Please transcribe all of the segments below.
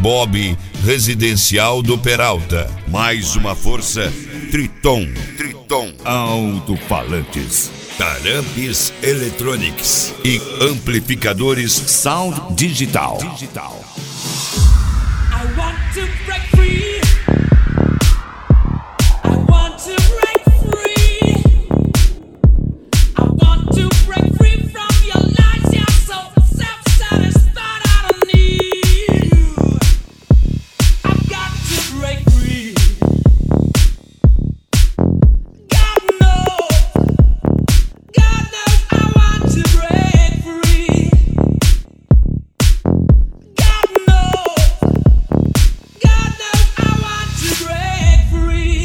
Bob Residencial do Peralta. Mais uma força, Triton. Alto-falantes, Tarampes Electronics e amplificadores Sound Digital. I want to break free. I want to break free. I want to break free from your lies. You're so self-satisfied. I don't need you. I've got to break free. God knows I want to break free. God knows I want to break free.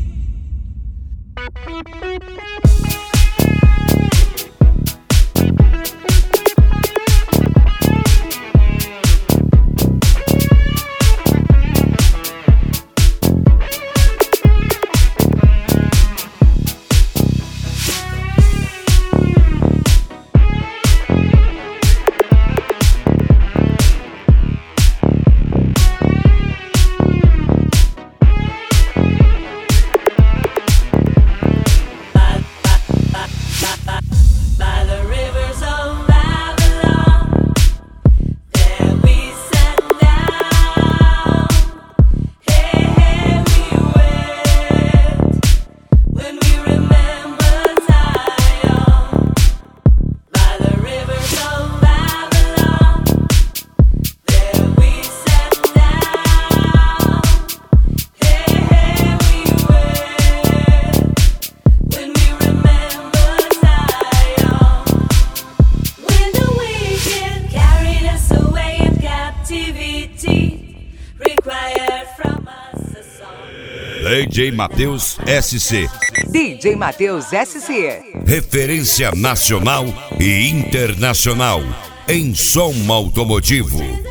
By the rivers of Babylon, there we sat down. Hey, we wept when we remembered Zion. By the rivers of Babylon, there we sat down. Hey, we wept when we remembered Zion. When the wicked carried us away in captivity, required from us a song. DJ Matheus SC. DJ Matheus SC. Referência nacional e internacional em som automotivo.